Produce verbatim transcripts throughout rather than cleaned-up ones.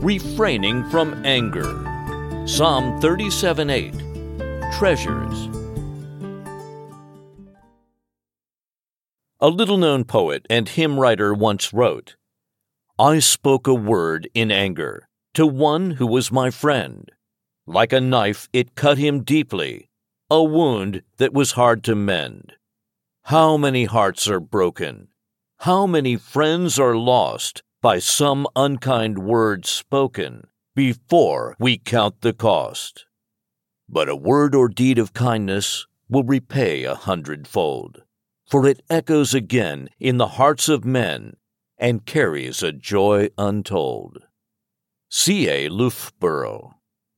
refraining from anger. Psalm thirty-seven eight, Treasures. A little-known poet and hymn writer once wrote, "I spoke a word in anger to one who was my friend. Like a knife it cut him deeply, a wound that was hard to mend. How many hearts are broken? How many friends are lost by some unkind word spoken before we count the cost? But a word or deed of kindness will repay a hundredfold, for it echoes again in the hearts of men and carries a joy untold." C A Loughborough.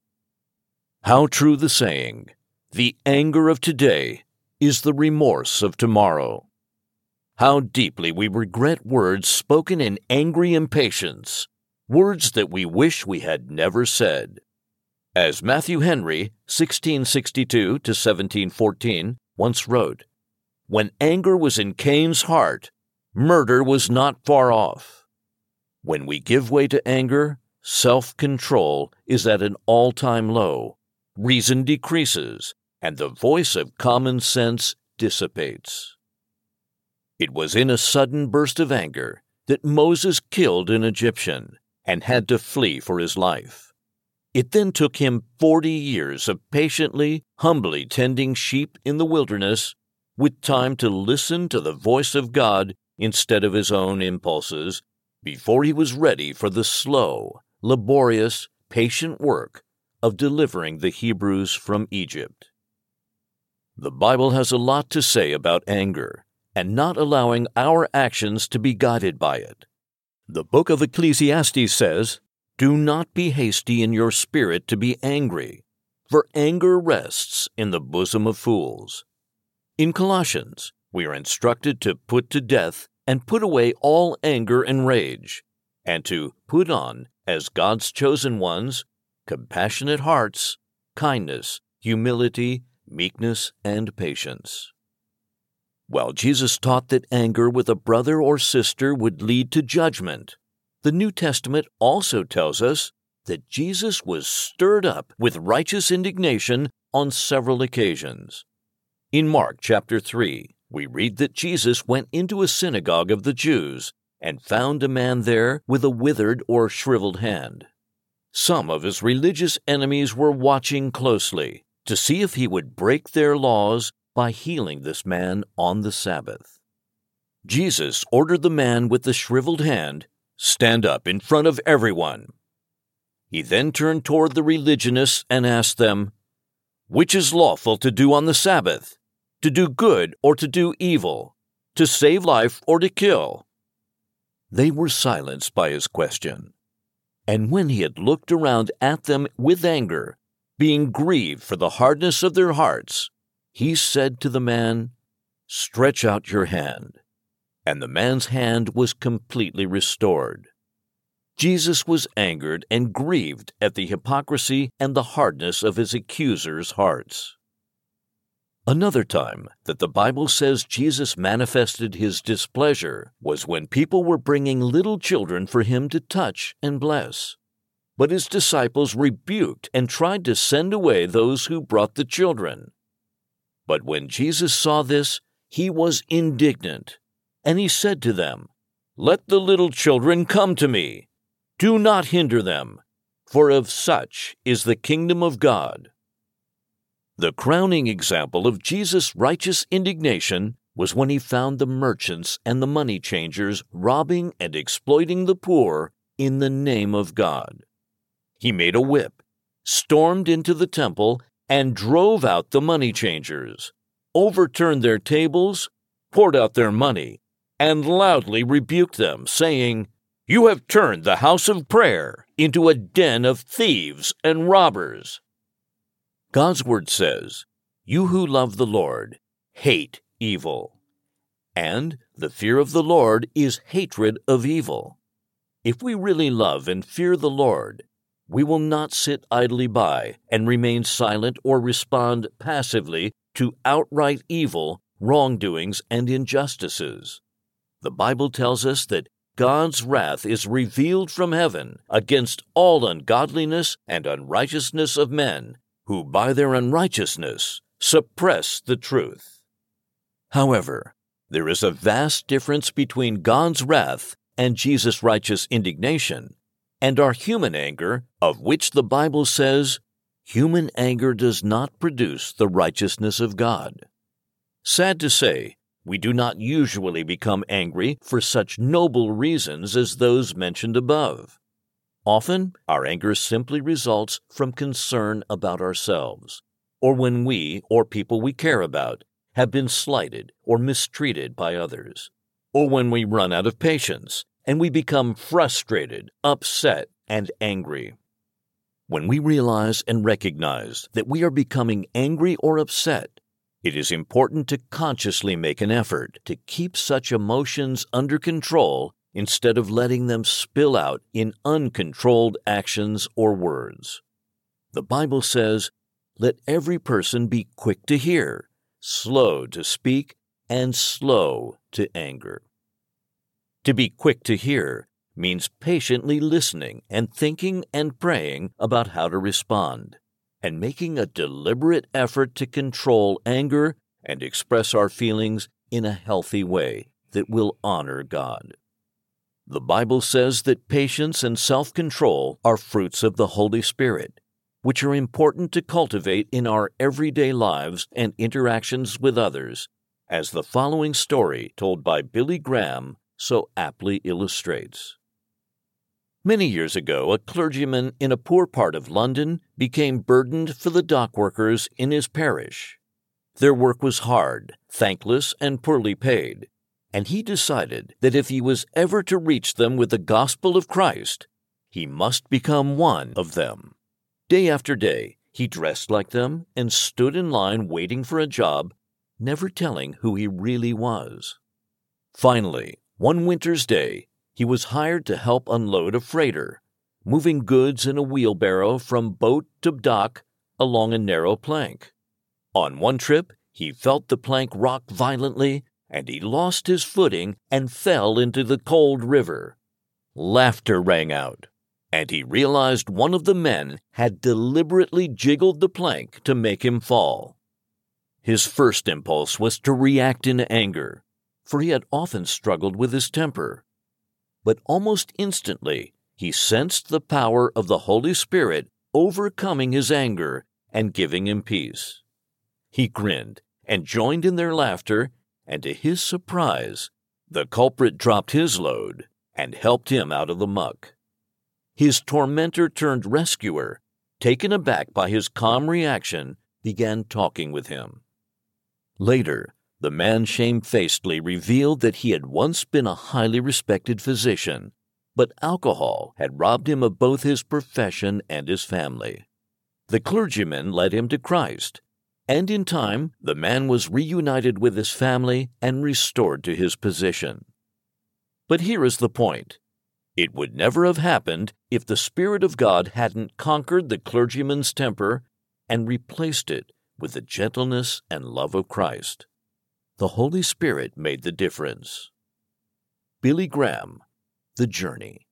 How true the saying, "The anger of today is the remorse of tomorrow." How deeply we regret words spoken in angry impatience, words that we wish we had never said. As Matthew Henry, sixteen sixty-two to seventeen fourteen, once wrote, "When anger was in Cain's heart, murder was not far off." When we give way to anger, self-control is at an all-time low, reason decreases, and the voice of common sense dissipates. It was in a sudden burst of anger that Moses killed an Egyptian and had to flee for his life. It then took him forty years of patiently, humbly tending sheep in the wilderness, with time to listen to the voice of God instead of his own impulses, before he was ready for the slow, laborious, patient work of delivering the Hebrews from Egypt. The Bible has a lot to say about anger and not allowing our actions to be guided by it. The book of Ecclesiastes says, "Do not be hasty in your spirit to be angry, for anger rests in the bosom of fools." In Colossians, we are instructed to put to death and put away all anger and rage, and to put on, as God's chosen ones, compassionate hearts, kindness, humility, meekness, and patience. While Jesus taught that anger with a brother or sister would lead to judgment, the New Testament also tells us that Jesus was stirred up with righteous indignation on several occasions. In Mark chapter three, we read that Jesus went into a synagogue of the Jews and found a man there with a withered or shriveled hand. Some of his religious enemies were watching closely to see if he would break their laws by healing this man on the Sabbath. Jesus ordered the man with the shriveled hand, "Stand up in front of everyone." He then turned toward the religionists and asked them, "Which is lawful to do on the Sabbath? To do good or to do evil? To save life or to kill?" They were silenced by his question. And when he had looked around at them with anger, being grieved for the hardness of their hearts, he said to the man, "Stretch out your hand." And the man's hand was completely restored. Jesus was angered and grieved at the hypocrisy and the hardness of his accusers' hearts. Another time that the Bible says Jesus manifested his displeasure was when people were bringing little children for him to touch and bless. But his disciples rebuked and tried to send away those who brought the children. But when Jesus saw this, he was indignant, and he said to them, "Let the little children come to me. Do not hinder them, for of such is the kingdom of God." The crowning example of Jesus' righteous indignation was when he found the merchants and the money changers robbing and exploiting the poor in the name of God. He made a whip, stormed into the temple, and drove out the money changers, overturned their tables, poured out their money, and loudly rebuked them, saying, "You have turned the house of prayer into a den of thieves and robbers." God's word says, "You who love the Lord, hate evil." And the fear of the Lord is hatred of evil. If we really love and fear the Lord, we will not sit idly by and remain silent or respond passively to outright evil, wrongdoings, and injustices. The Bible tells us that God's wrath is revealed from heaven against all ungodliness and unrighteousness of men, who by their unrighteousness suppress the truth. However, there is a vast difference between God's wrath and Jesus' righteous indignation, and our human anger, of which the Bible says, "Human anger does not produce the righteousness of God." Sad to say, we do not usually become angry for such noble reasons as those mentioned above. Often, our anger simply results from concern about ourselves, or when we, or people we care about, have been slighted or mistreated by others, or when we run out of patience and we become frustrated, upset, and angry. When we realize and recognize that we are becoming angry or upset, it is important to consciously make an effort to keep such emotions under control instead of letting them spill out in uncontrolled actions or words. The Bible says, "Let every person be quick to hear, slow to speak, and slow to anger." To be quick to hear means patiently listening and thinking and praying about how to respond, and making a deliberate effort to control anger and express our feelings in a healthy way that will honor God. The Bible says that patience and self-control are fruits of the Holy Spirit, which are important to cultivate in our everyday lives and interactions with others, as the following story told by Billy Graham so aptly illustrates. Many years ago, a clergyman in a poor part of London became burdened for the dock workers in his parish. Their work was hard, thankless, and poorly paid, and he decided that if he was ever to reach them with the gospel of Christ, he must become one of them. Day after day, he dressed like them and stood in line waiting for a job, never telling who he really was. Finally, one winter's day, he was hired to help unload a freighter, moving goods in a wheelbarrow from boat to dock along a narrow plank. On one trip, he felt the plank rock violently, and he lost his footing and fell into the cold river. Laughter rang out, and he realized one of the men had deliberately jiggled the plank to make him fall. His first impulse was to react in anger, for he had often struggled with his temper. But almost instantly, he sensed the power of the Holy Spirit overcoming his anger and giving him peace. He grinned and joined in their laughter, and to his surprise, the culprit dropped his load and helped him out of the muck. His tormentor turned rescuer, taken aback by his calm reaction, began talking with him. Later, the man shamefacedly revealed that he had once been a highly respected physician, but alcohol had robbed him of both his profession and his family. The clergyman led him to Christ, and in time the man was reunited with his family and restored to his position. But here is the point. It would never have happened if the Spirit of God hadn't conquered the clergyman's temper and replaced it with the gentleness and love of Christ. The Holy Spirit made the difference. Billy Graham, The Journey.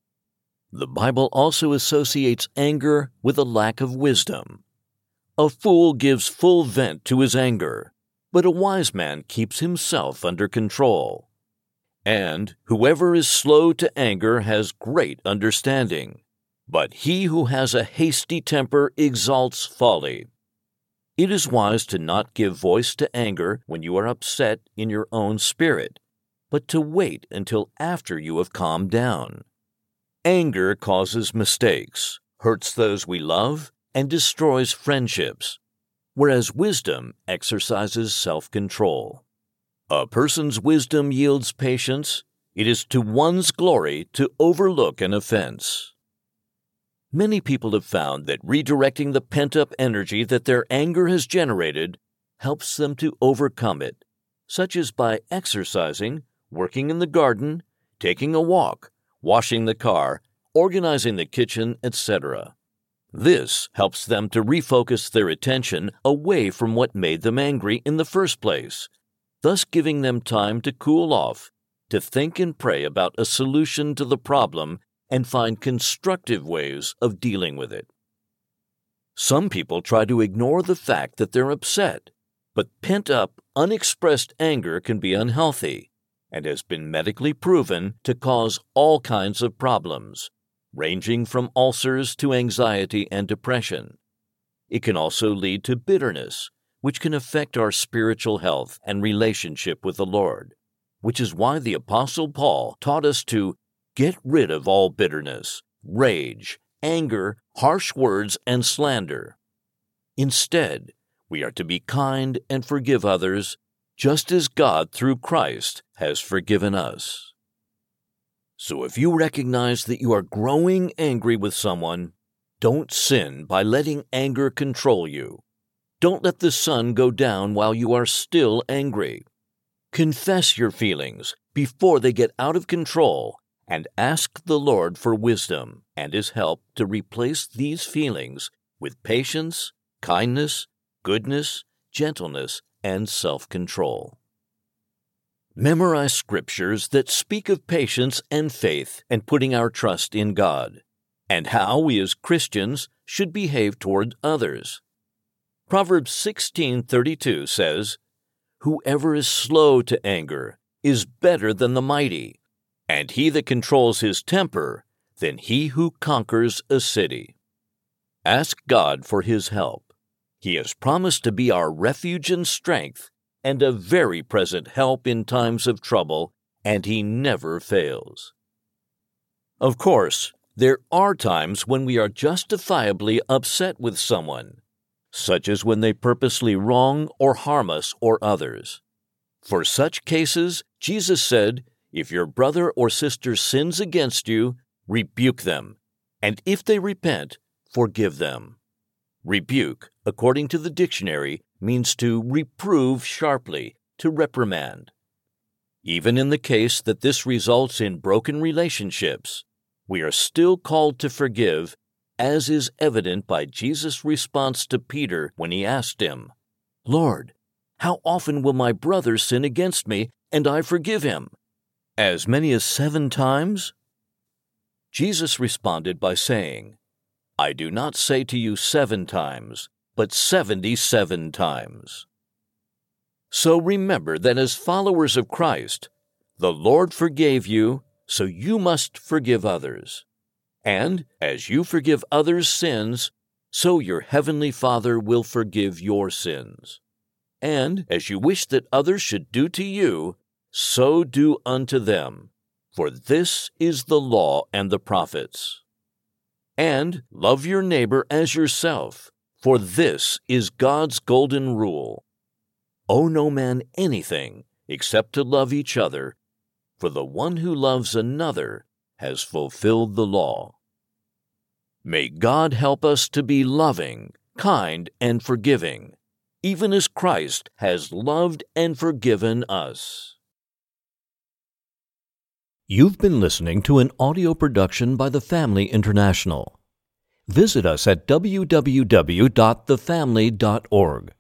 The Bible also associates anger with a lack of wisdom. A fool gives full vent to his anger, but a wise man keeps himself under control. And whoever is slow to anger has great understanding, but he who has a hasty temper exalts folly. It is wise to not give voice to anger when you are upset in your own spirit, but to wait until after you have calmed down. Anger causes mistakes, hurts those we love, and destroys friendships, whereas wisdom exercises self-control. A person's wisdom yields patience. It is to one's glory to overlook an offense. Many people have found that redirecting the pent-up energy that their anger has generated helps them to overcome it, such as by exercising, working in the garden, taking a walk, washing the car, organizing the kitchen, et cetera. This helps them to refocus their attention away from what made them angry in the first place, thus giving them time to cool off to think and pray about a solution to the problem and find constructive ways of dealing with it. Some people try to ignore the fact that they're upset, but pent-up, unexpressed anger can be unhealthy and has been medically proven to cause all kinds of problems, ranging from ulcers to anxiety and depression. It can also lead to bitterness, which can affect our spiritual health and relationship with the Lord, which is why the Apostle Paul taught us to get rid of all bitterness, rage, anger, harsh words, and slander. Instead, we are to be kind and forgive others, just as God, through Christ, has forgiven us. So if you recognize that you are growing angry with someone, don't sin by letting anger control you. Don't let the sun go down while you are still angry. Confess your feelings before they get out of control and ask the Lord for wisdom and His help to replace these feelings with patience, kindness, goodness, gentleness, and self-control. Memorize scriptures that speak of patience and faith and putting our trust in God, and how we as Christians should behave toward others. Proverbs sixteen thirty-two says, "Whoever is slow to anger is better than the mighty, and he that controls his temper than he who conquers a city." Ask God for His help. He has promised to be our refuge and strength and a very present help in times of trouble, and He never fails. Of course, there are times when we are justifiably upset with someone, such as when they purposely wrong or harm us or others. For such cases, Jesus said, "If your brother or sister sins against you, rebuke them, and if they repent, forgive them." Rebuke, according to the dictionary, means to reprove sharply, to reprimand. Even in the case that this results in broken relationships, we are still called to forgive, as is evident by Jesus' response to Peter when he asked him, "Lord, how often will my brother sin against me, and I forgive him? As many as seven times?" Jesus responded by saying, "I do not say to you seven times, but seventy-seven times." So remember that as followers of Christ, the Lord forgave you, so you must forgive others. And as you forgive others' sins, so your heavenly Father will forgive your sins. And as you wish that others should do to you, so do unto them. For this is the law and the prophets. And love your neighbor as yourself, for this is God's golden rule. Owe no man anything except to love each other, for the one who loves another has fulfilled the law. May God help us to be loving, kind, and forgiving, even as Christ has loved and forgiven us. You've been listening to an audio production by The Family International. Visit us at w w w dot the family dot org.